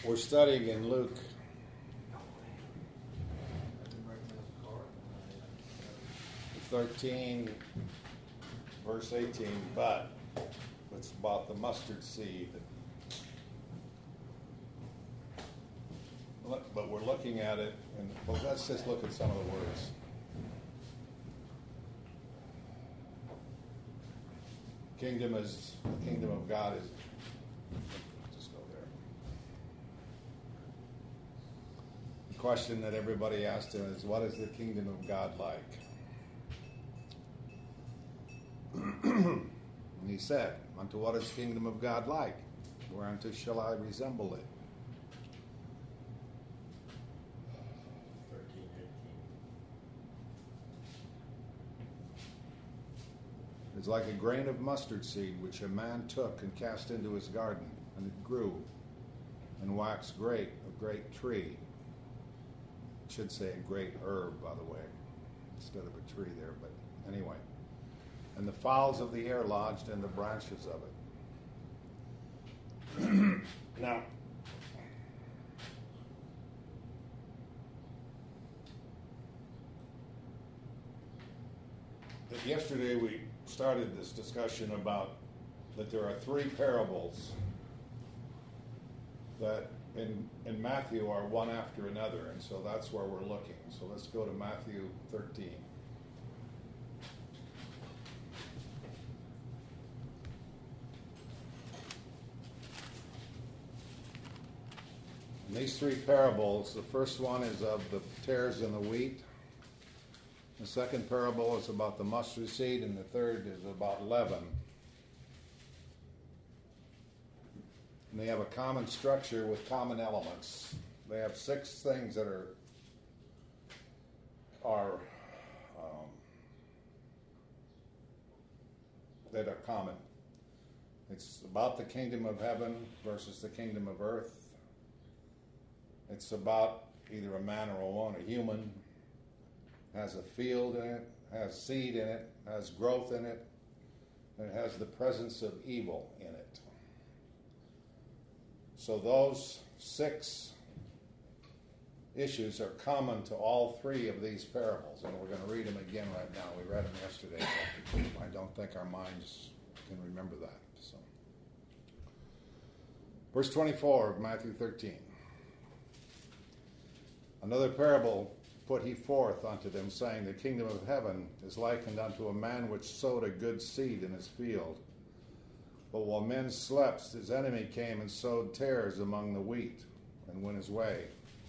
We're studying in Luke 13, verse 18, but it's about the mustard seed. But we're looking at it, and well, let's just look at some of the words. Kingdom is, the kingdom of God is, just go there. The question that everybody asked him is, what is the kingdom of God like? And he said, unto what is the kingdom of God like? Whereunto shall I resemble it? 13:18. It's like a grain of mustard seed which a man took and cast into his garden, and it grew and waxed great, a great tree. It should say a great herb, by the way, instead of a tree there, but anyway. And the fowls of the air lodged in the branches of it. Now, yesterday we started this discussion about that there are three parables that in Matthew are one after another, and so that's where we're looking. So let's go to Matthew 13. And these three parables, the first one is of the tares in the wheat. The second parable is about the mustard seed, and the third is about leaven. And they have a common structure with common elements. They have 6 things that are common. It's about the kingdom of heaven versus the kingdom of earth. It's about either a man or a woman, a human, has a field in it, has seed in it, has growth in it, and it has the presence of evil in it. So those 6 issues are common to all 3 of these parables, and we're going to read them again right now. We read them yesterday, but I don't think our minds can remember that. So, verse 24 of Matthew 13. Another parable put he forth unto them, saying, the kingdom of heaven is likened unto a man which sowed a good seed in his field. But while men slept, his enemy came and sowed tares among the wheat, and went his way.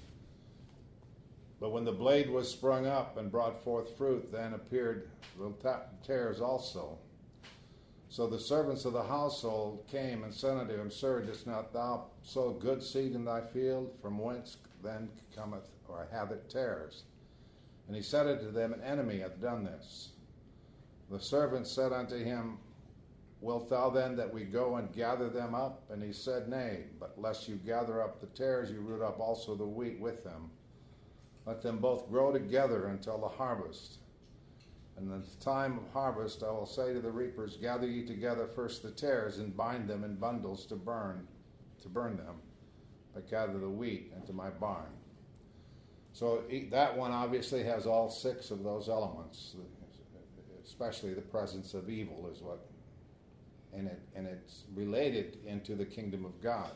But when the blade was sprung up and brought forth fruit, then appeared the tares also. So the servants of the household came and said unto him, Sir, didst not thou sow good seed in thy field? From whence then cometh or hath it tares? And he said unto them, an enemy hath done this. The servants said unto him, Wilt thou then that we go and gather them up? And he said, Nay, but lest you gather up the tares, you root up also the wheat with them. Let them both grow together until the harvest. And in the time of harvest I will say to the reapers, Gather ye together first the tares, and bind them in bundles to burn them, but gather the wheat into my barn. So that one obviously has all 6 of those elements, especially the presence of evil is what, and it's related into the kingdom of God.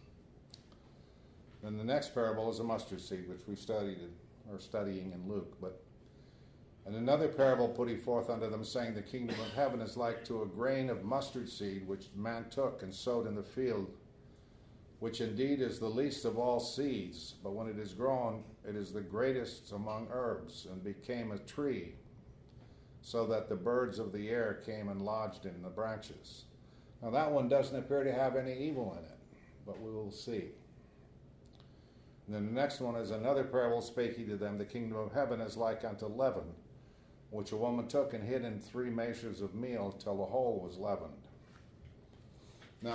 Then the next parable is a mustard seed, which we studying in Luke. And another parable put he forth unto them, saying, the kingdom of heaven is like to a grain of mustard seed, which man took and sowed in the field, which indeed is the least of all seeds, but when it is grown, it is the greatest among herbs, and became a tree, so that the birds of the air came and lodged in the branches. Now that one doesn't appear to have any evil in it, but we will see. And then the next one is another parable spake he to them, the kingdom of heaven is like unto leaven, which a woman took and hid in 3 measures of meal till the whole was leavened. Now,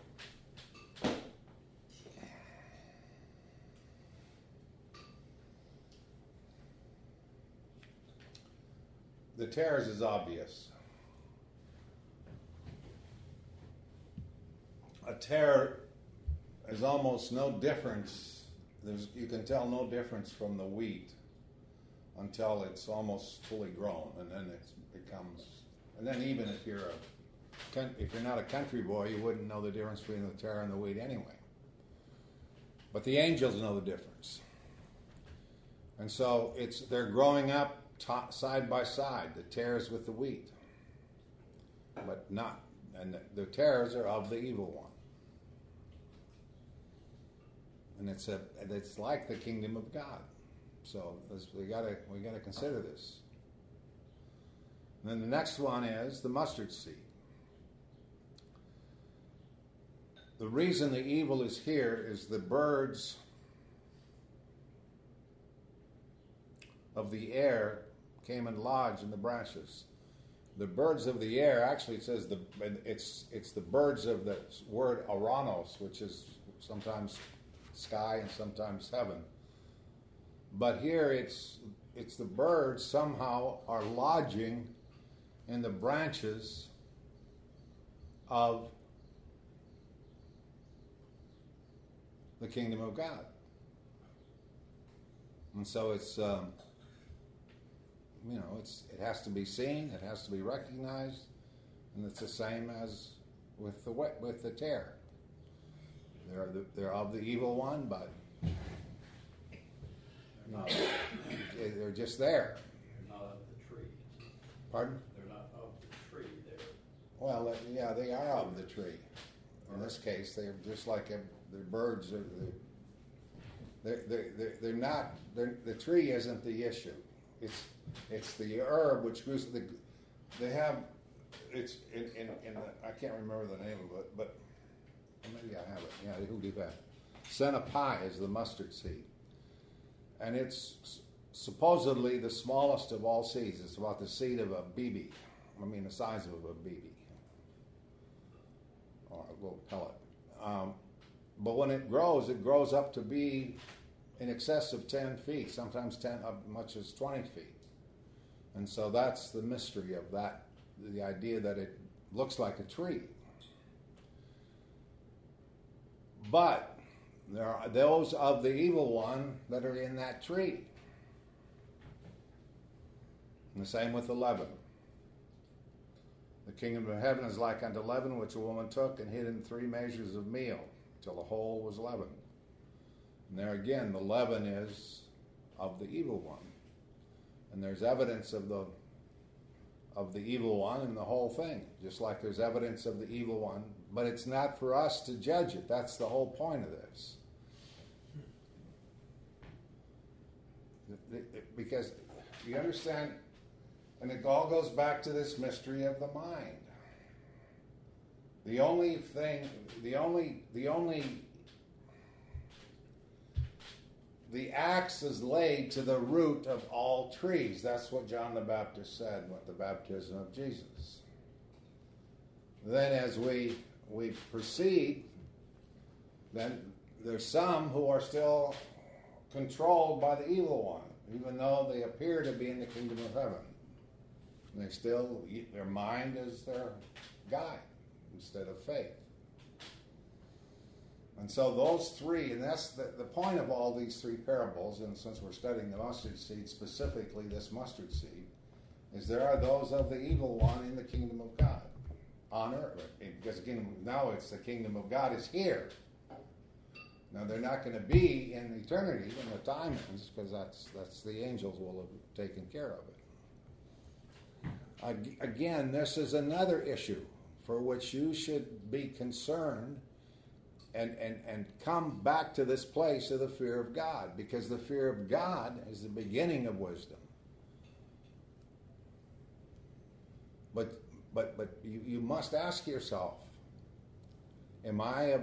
the tares is obvious. A tare there's almost no difference. You can tell no difference from the wheat until it's almost fully grown, and then it becomes. And then even if you're not a country boy, you wouldn't know the difference between the tare and the wheat anyway. But the angels know the difference, and so they're growing up side by side, the tares with the wheat, but not, and the tares are of the evil one. And it's like the kingdom of God. So we gotta consider this. And then the next one is the mustard seed. The reason the evil is here is the birds of the air came and lodged in the branches. The birds of the air, actually it says it's the birds of the word aranos, which is sometimes sky and sometimes heaven. But here it's the birds somehow are lodging in the branches of the kingdom of God. And so it has to be seen, it has to be recognized, and it's the same as with the tare. They're of the evil one, but they're just there. They're not of the tree. Pardon? They're not of the tree. Well, yeah, they are of the tree. In this case, they're just like the birds. They're not. The tree isn't the issue. It's the herb which grows. They have. It's in the, I can't remember the name of it, but maybe I have it. Yeah, who did that? Senna pi is the mustard seed, and it's supposedly the smallest of all seeds. It's about the seed of a BB. I mean, the size of a BB or a little pellet. But when it grows up to be in excess of 10 feet, sometimes 10, up much as 20 feet. And so that's the mystery of that, the idea that it looks like a tree. But there are those of the evil one that are in that tree. And the same with the leaven. The kingdom of heaven is like unto leaven, which a woman took and hid in 3 measures of meal, till the whole was leavened. And there again, the leaven is of the evil one. And there's evidence of the evil one in the whole thing, just like there's evidence of the evil one. But it's not for us to judge it. That's the whole point of this. Because you understand, and it all goes back to this mystery of the mind. The axe is laid to the root of all trees. That's what John the Baptist said with the baptism of Jesus. Then as we proceed, then there's some who are still controlled by the evil one, even though they appear to be in the kingdom of heaven. Their mind is their guide instead of faith. And so those 3, and that's the point of all these 3 parables, and since we're studying the mustard seed, specifically this mustard seed, is there are those of the evil one in the kingdom of God on earth. Because now it's the kingdom of God is here. Now they're not going to be in eternity when the time ends, because that's the angels will have taken care of it. Again, this is another issue for which you should be concerned and come back to this place of the fear of God, because the fear of God is the beginning of wisdom. But you must ask yourself, am I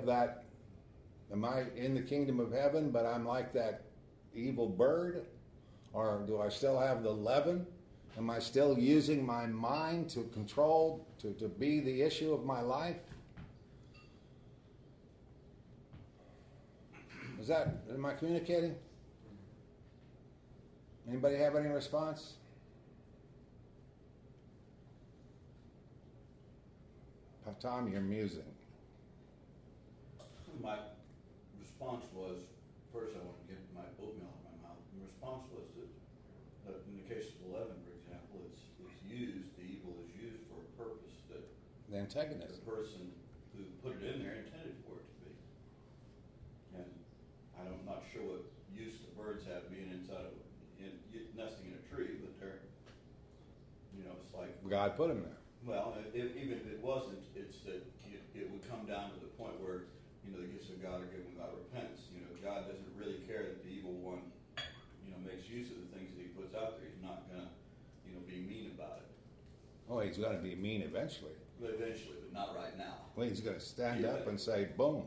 in the kingdom of heaven, but I'm like that evil bird? Or do I still have the leaven? Am I still using my mind to control, to be the issue of my life? Am I communicating? Anybody have any response? Tom, you're musing. response was, first I want to get my oatmeal out of my mouth. And the response was that in the case of the leaven, for example, it's used, the evil is used for a purpose that The antagonism. the person who put it in there intended for it to be. And I'm not sure what use the birds have being inside of nesting in a tree, but they're, it's like, God put him there. well, even if it wasn't, it's that it would come down to the point where, the gifts of God are given without repentance. God doesn't really care that the evil one, makes use of the things that he puts out there. He's not going to, be mean about it. Oh, he's going to be mean eventually. But eventually, but not right now. Well, he's going to stand up and say, boom.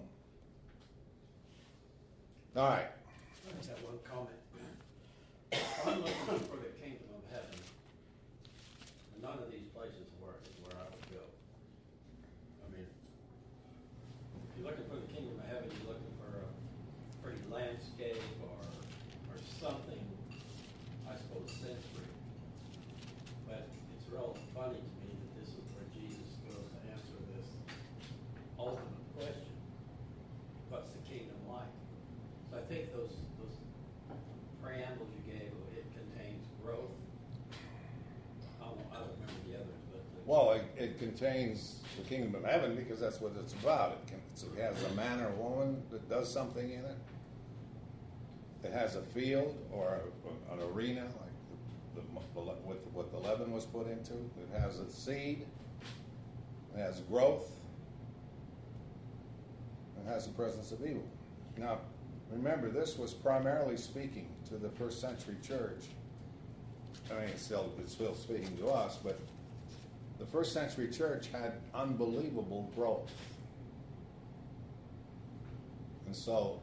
All right. I just have one comment. I'm looking for the kingdom of heaven. And none of these places is where I would go. I mean, if you're looking for the kingdom of heaven, you're looking for a pretty landscape or something, I suppose, sensory. But it's real funny to me that this is where Jesus goes to answer this ultimate question. What's the kingdom like? So I think those preambles you gave, it contains growth. I don't remember the others, but Well, it contains the kingdom of heaven because that's what it's about. It has a man or a woman that does something in it. It has a field or an arena, like what the leaven was put into. It has a seed. It has growth. It has the presence of evil. Now, remember, this was primarily speaking to the first century church. I mean, it's still speaking to us, but the first century church had unbelievable growth. And so,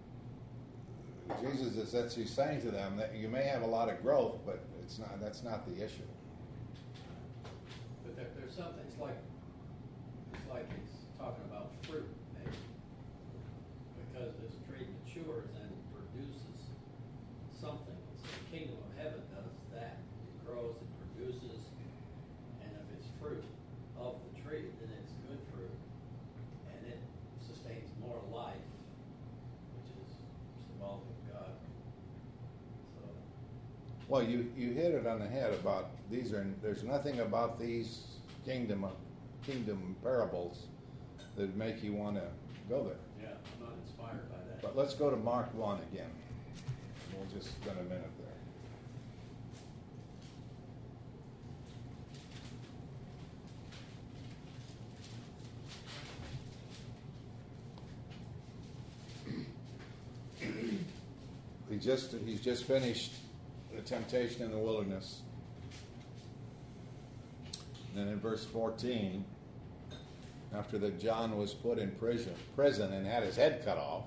Jesus is actually saying to them that you may have a lot of growth, but that's not the issue. But there's something, it's like he's talking about fruit, maybe. Because this tree matures and produces something. So the kingdom of heaven does that. It grows, it produces, and if it's fruit of the tree, then it's good fruit, and it sustains more life, which is symbolic of God. So, Well, you hit it on the head about there's nothing about these kingdom parables that make you want to go there. yeah, I'm not inspired by that. But let's go to Mark 1 again. We'll just spend a minute there. He's just finished the temptation in the wilderness. And then in verse 14, after that John was put in prison and had his head cut off,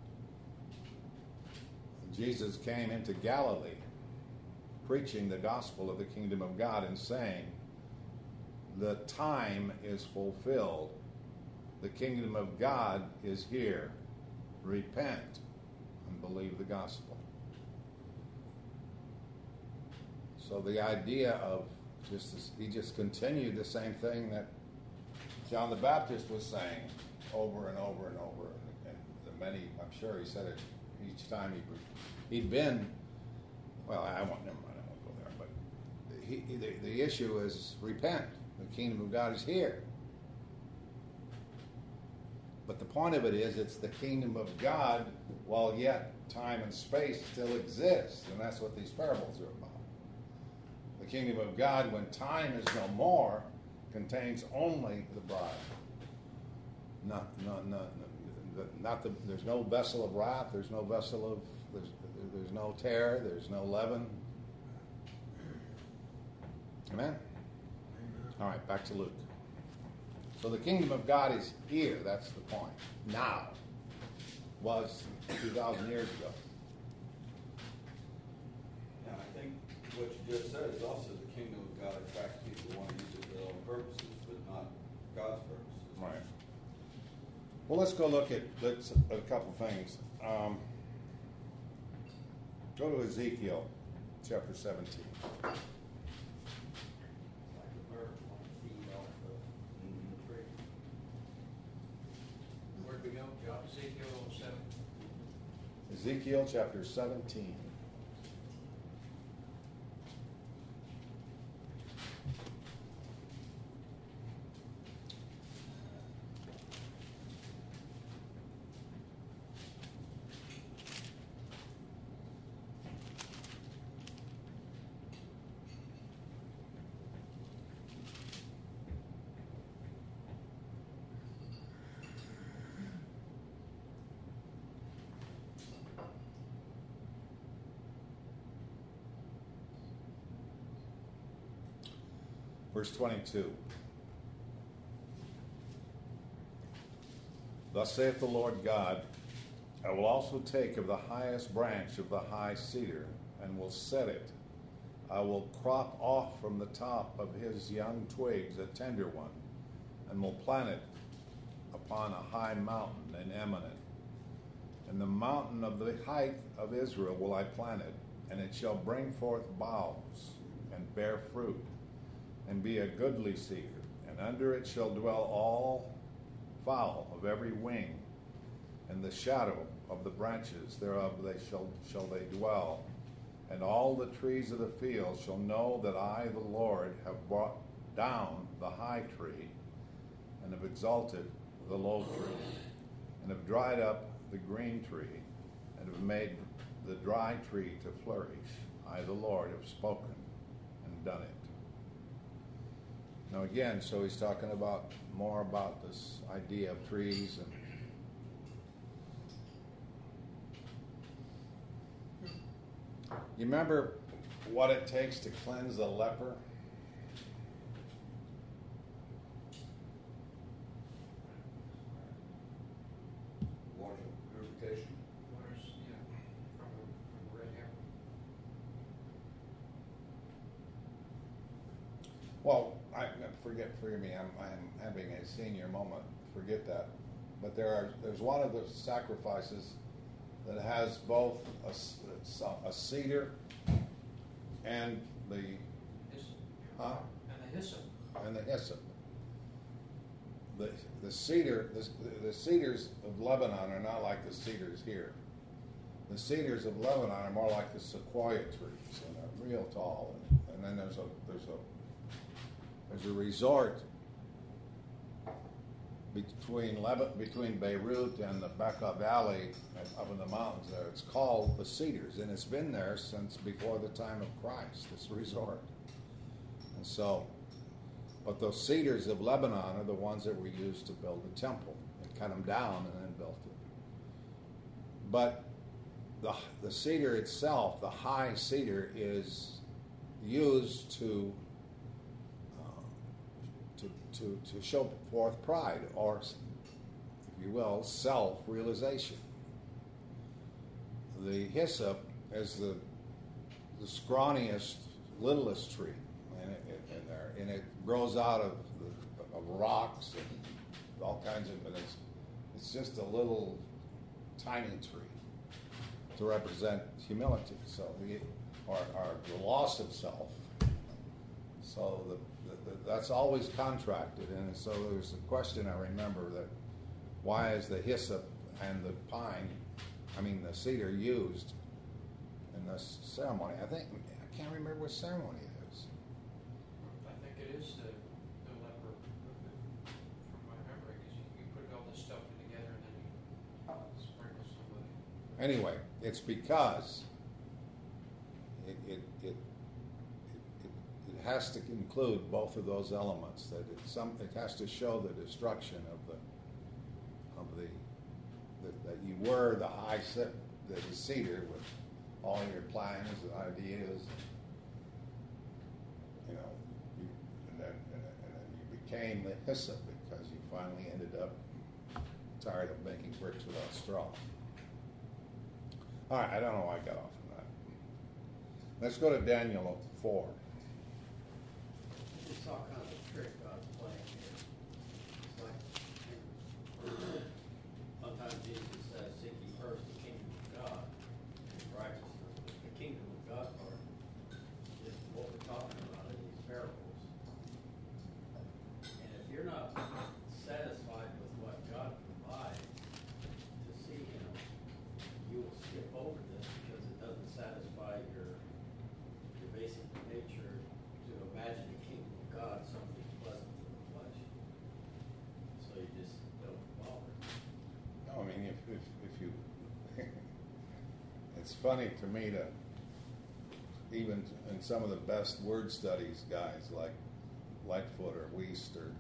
Jesus came into Galilee, preaching the gospel of the kingdom of God and saying, the time is fulfilled. The kingdom of God is here. Repent and believe the gospel. So the idea of he just continued the same thing that John the Baptist was saying over and over and over. And I'm sure he said it each time he'd been, well, never mind, I won't go there. But the issue is repent. The kingdom of God is here. But the point of it is, it's the kingdom of God while yet time and space still exist. And that's what these parables are about. The kingdom of God, when time is no more, contains only the bride. There's no vessel of wrath. There's no vessel of. There's no terror. There's no leaven. Amen. All right, back to Luke. So the kingdom of God is here. That's the point. Now, was 2,000 years ago. And I think what you just said is also the kingdom of God attracts people who want to use it for their own purposes, but not God's purposes. Right. Well, let's go look at a couple things. Go to Ezekiel chapter 17. Like the bird want to feed off the tree. Where'd we go? Ezekiel 7. Ezekiel chapter 17. Verse 22. Thus saith the Lord God, I will also take of the highest branch of the high cedar, and will set it. I will crop off from the top of his young twigs a tender one, and will plant it upon a high mountain and eminent. In the mountain of the height of Israel will I plant it, and it shall bring forth boughs, and bear fruit, and be a goodly cedar, and under it shall dwell all fowl of every wing, and the shadow of the branches thereof shall they dwell. And all the trees of the field shall know that I, the Lord, have brought down the high tree, and have exalted the low tree, and have dried up the green tree, and have made the dry tree to flourish. I, the Lord, have spoken and done it. Now again, so he's talking about more about this idea of trees and you remember what it takes to cleanse a leper? Water purification. Waters, from red hair. Well, forgive me, I'm having a senior moment. Forget that. But there's one of the sacrifices that has both a cedar and the Hyssop. And the hyssop. and the hyssop. The cedars of Lebanon are not like the cedars here. The cedars of Lebanon are more like the sequoia trees, and they're real tall. And then there's a resort between Beirut and the Bekaa Valley up in the mountains there. It's called the Cedars, and it's been there since before the time of Christ, this resort. And so, but those cedars of Lebanon are the ones that were used to build the temple. They cut them down and then built it. But the cedar itself, the high cedar, is used to show forth pride, or, if you will, self-realization. The hyssop is the scrawniest, littlest tree, and it grows out of rocks and all kinds of. And it's just a little tiny tree to represent humility. So or the loss of self. So that's always contracted, and so there's a question I remember that why is the hyssop and the the cedar used in this ceremony? I can't remember what ceremony it is. I think it is the leper, from my memory, because you put all this stuff together and then you sprinkle somebody. Anyway, it's because it has to include both of those elements. That it has to show the destruction that you were the the cedar with all your plans and ideas, and then you became the hyssop because you finally ended up tired of making bricks without straw. All right, I don't know why I got off on that. Let's go to Daniel 4. It's all kind of a trick God's playing here. It's like, sometimes Jesus says, seek ye first the kingdom of God and his righteousness. The kingdom of God part is what we're talking about in these parables. And if you're not satisfied with what God provides to see him, you will skip funny to me to, even in some of the best word studies guys like Lightfoot or Wiest, or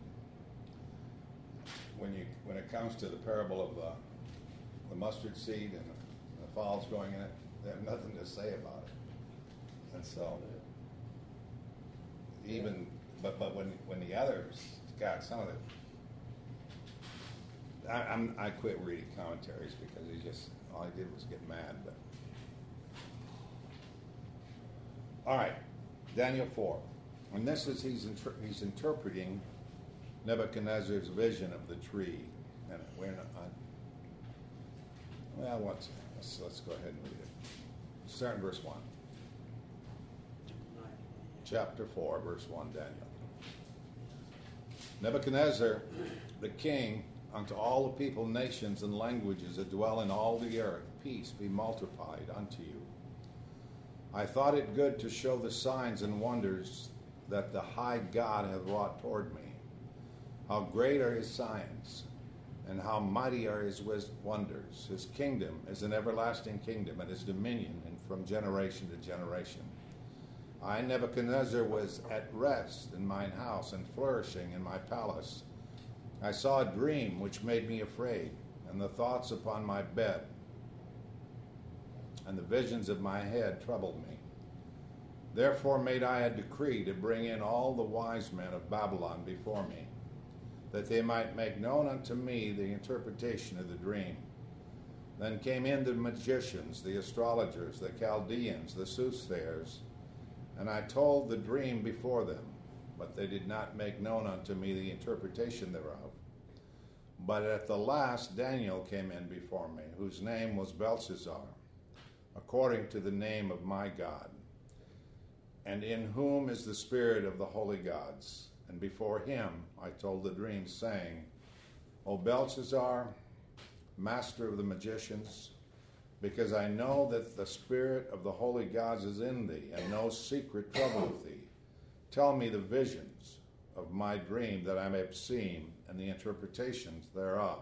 when it comes to the parable of the mustard seed and the fowls growing in it, they have nothing to say about it. And so even but when the others, God, some of the I quit reading commentaries because all he did was get mad. But all right, Daniel 4, and this is he's interpreting Nebuchadnezzar's vision of the tree, and we're not. Let's go ahead and read it. Start in verse 1. Chapter 4, verse 1, Daniel. Nebuchadnezzar, the king, unto all the people, nations, and languages that dwell in all the earth, peace be multiplied unto you. I thought it good to show the signs and wonders that the high God hath wrought toward me. How great are his signs, and how mighty are his wonders. His kingdom is an everlasting kingdom, and his dominion and from generation to generation. I, Nebuchadnezzar, was at rest in mine house, and flourishing in my palace. I saw a dream which made me afraid, and the thoughts upon my bed, and the visions of my head troubled me. Therefore made I a decree to bring in all the wise men of Babylon before me, that they might make known unto me the interpretation of the dream. Then came in the magicians, the astrologers, the Chaldeans, the soothsayers, and I told the dream before them, but they did not make known unto me the interpretation thereof. But at the last Daniel came in before me, whose name was Belshazzar, according to the name of my God, and in whom is the spirit of the holy gods. And before him I told the dream, saying, O Belshazzar, master of the magicians, because I know that the spirit of the holy gods is in thee, and no secret troubleth thee. Tell me the visions of my dream, that I may have seen, and the interpretations thereof.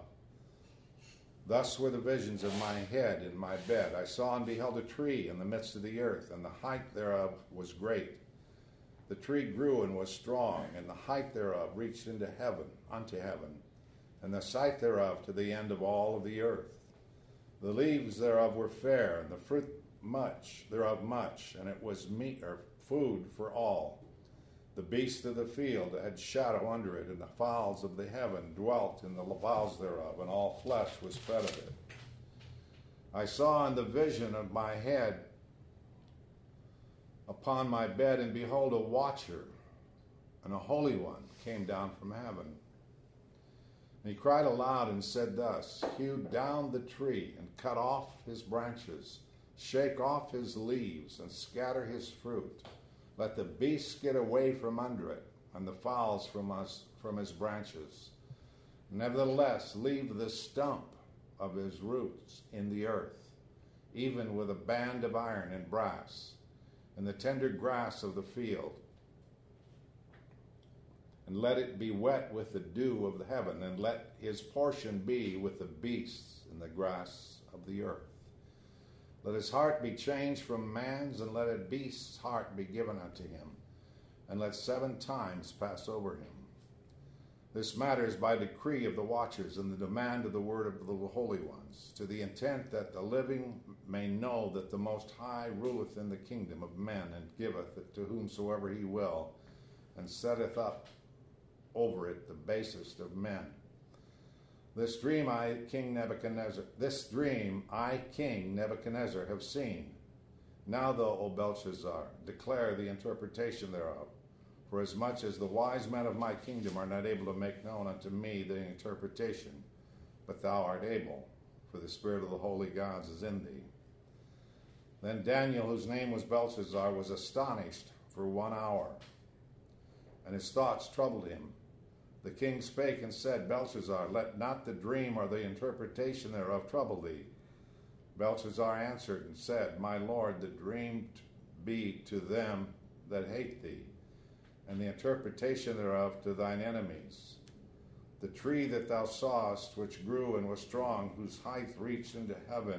Thus were the visions of my head in my bed. I saw and beheld a tree in the midst of the earth, and the height thereof was great. The tree grew and was strong, and the height thereof reached unto heaven, and the sight thereof to the end of all of the earth. The leaves thereof were fair, and the fruit thereof much, and it was meat or food for all. The beasts of the field had shadow under it, and the fowls of the heaven dwelt in the boughs thereof, and all flesh was fed of it. I saw in the vision of my head upon my bed, and behold, a watcher, and a holy one came down from heaven. And he cried aloud and said thus, Hew down the tree, and cut off his branches, shake off his leaves, and scatter his fruit. Let the beasts get away from under it, and the fowls from his branches. Nevertheless, leave the stump of his roots in the earth, even with a band of iron and brass, and the tender grass of the field. And let it be wet with the dew of the heaven, and let his portion be with the beasts in the grass of the earth. Let his heart be changed from man's, and let a beast's heart be given unto him, and let 7 times pass over him. This matter is by decree of the watchers, and the demand of the word of the holy ones, to the intent that the living may know that the Most High ruleth in the kingdom of men, and giveth it to whomsoever he will, and setteth up over it the basest of men. This dream I, King Nebuchadnezzar, have seen. Now, though, O Belshazzar, declare the interpretation thereof, for as much as the wise men of my kingdom are not able to make known unto me the interpretation, but thou art able, for the spirit of the holy gods is in thee. Then Daniel, whose name was Belshazzar, was astonished for 1 hour, and his thoughts troubled him. The king spake and said, Belshazzar, let not the dream or the interpretation thereof trouble thee. Belshazzar answered and said, My lord, the dream be to them that hate thee, and the interpretation thereof to thine enemies. The tree that thou sawest, which grew and was strong, whose height reached into heaven,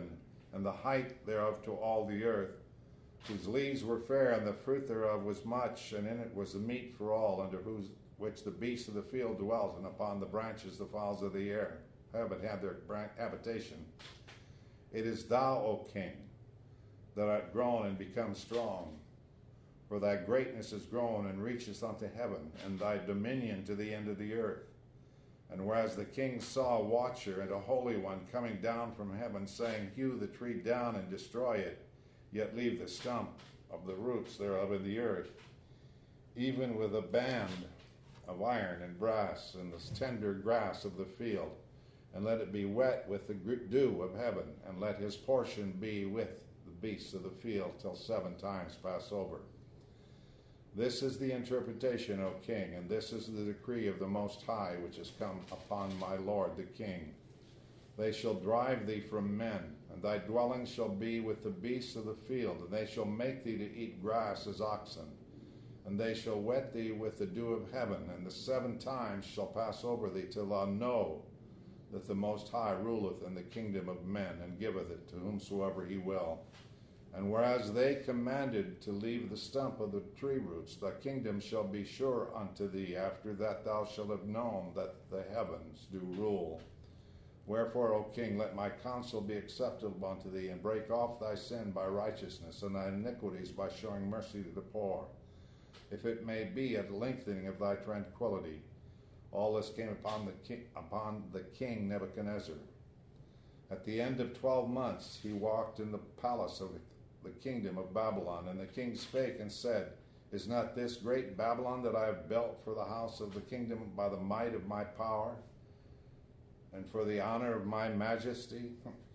and the height thereof to all the earth, whose leaves were fair, and the fruit thereof was much, and in it was the meat for all, under which the beasts of the field dwelt, and upon the branches the fowls of the air had their habitation. It is thou, O King, that art grown and become strong, for thy greatness is grown and reacheth unto heaven, and thy dominion to the end of the earth. And whereas the king saw a watcher and a holy one coming down from heaven, saying, Hew the tree down and destroy it, yet leave the stump of the roots thereof in the earth, even with a band of iron and brass, and the tender grass of the field, and let it be wet with the dew of heaven, and let his portion be with the beasts of the field till 7 times pass over. This is the interpretation, O king, and this is the decree of the Most High, which has come upon my lord the king. They shall drive thee from men, and thy dwelling shall be with the beasts of the field, and they shall make thee to eat grass as oxen. And they shall wet thee with the dew of heaven, and the 7 times shall pass over thee, till thou know that the Most High ruleth in the kingdom of men, and giveth it to whomsoever he will. And whereas they commanded to leave the stump of the tree roots, thy kingdom shall be sure unto thee, after that thou shalt have known that the heavens do rule. Wherefore, O king, let my counsel be acceptable unto thee, and break off thy sin by righteousness, and thy iniquities by showing mercy to the poor, if it may be a lengthening of thy tranquility. All this came upon the king Nebuchadnezzar. At the end of 12 months he walked in the palace of the kingdom of Babylon, and the king spake and said, Is not this great Babylon that I have built for the house of the kingdom by the might of my power, and for the honor of my majesty?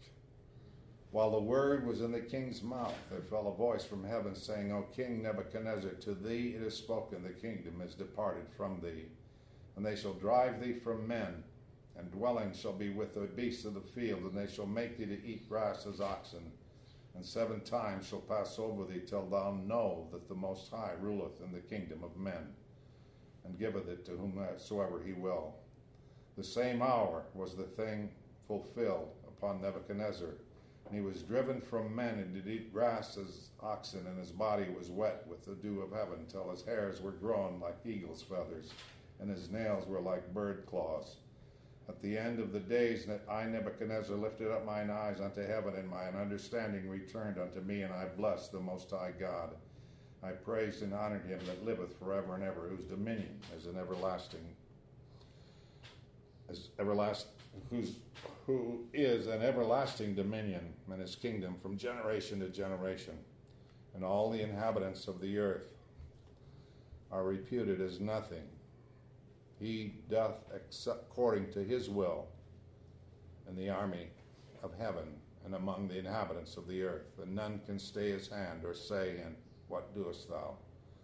While the word was in the king's mouth, there fell a voice from heaven, saying, O King Nebuchadnezzar, to thee it is spoken, the kingdom is departed from thee. And they shall drive thee from men, and dwelling shall be with the beasts of the field, and they shall make thee to eat grass as oxen. And 7 times shall pass over thee, till thou know that the Most High ruleth in the kingdom of men, and giveth it to whomsoever he will. The same hour was the thing fulfilled upon Nebuchadnezzar, and he was driven from men, and did eat grass as oxen, and his body was wet with the dew of heaven, till his hairs were grown like eagle's feathers, and his nails were like bird claws. At the end of the days, I, Nebuchadnezzar, lifted up mine eyes unto heaven, and mine understanding returned unto me, and I blessed the Most High God. I praised and honored him that liveth forever and ever, whose dominion is an who is an everlasting dominion, and his kingdom from generation to generation. And all the inhabitants of the earth are reputed as nothing. He doth according to his will in the army of heaven and among the inhabitants of the earth, and none can stay his hand or say, And what doest thou?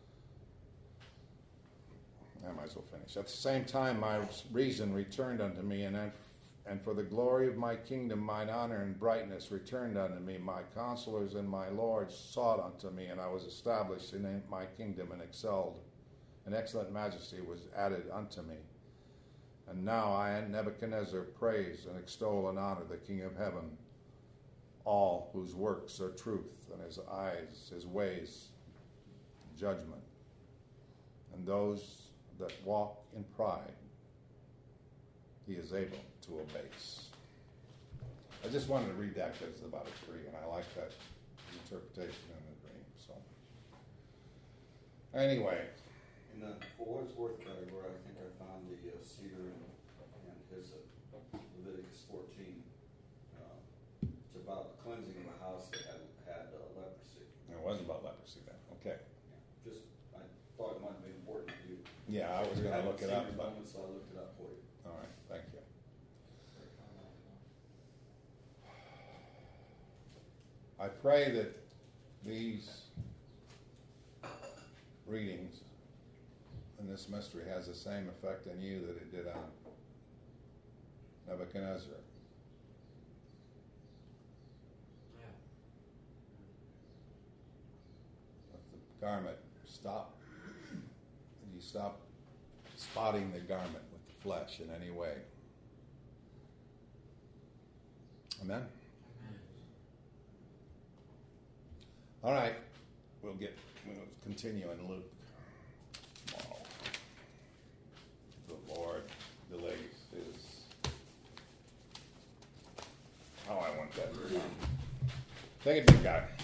I might as well finish. At the same time my reason returned unto me, and for the glory of my kingdom mine honor and brightness returned unto me. My counselors and my lords sought unto me, and I was established in my kingdom and excelled. And excellent majesty was added unto me. And now I, Nebuchadnezzar, praise and extol and honor the King of heaven, all whose works are truth, and his eyes, his ways, judgment. And those that walk in pride, he is able to abase. I just wanted to read that because it's about a tree, and I like that interpretation in the dream. So, anyway. In the for what it's worth category, I think I found the cedar and hyssop, Leviticus 14. It's about the cleansing of a house that had leprosy. It wasn't about leprosy then. Okay. Yeah. Just, I thought it might be important to you. Yeah, I was going to look it up. But... Moment, so I looked it up for you. All right, thank you. I pray that these readings and this mystery has the same effect on you that it did on Nebuchadnezzar. Yeah. Let the garment stop, and you stop spotting the garment with the flesh in any way. Amen? Amen. All right, we'll continue in Luke tomorrow. The Lord delays his. Oh, I want that. Take it, big guy.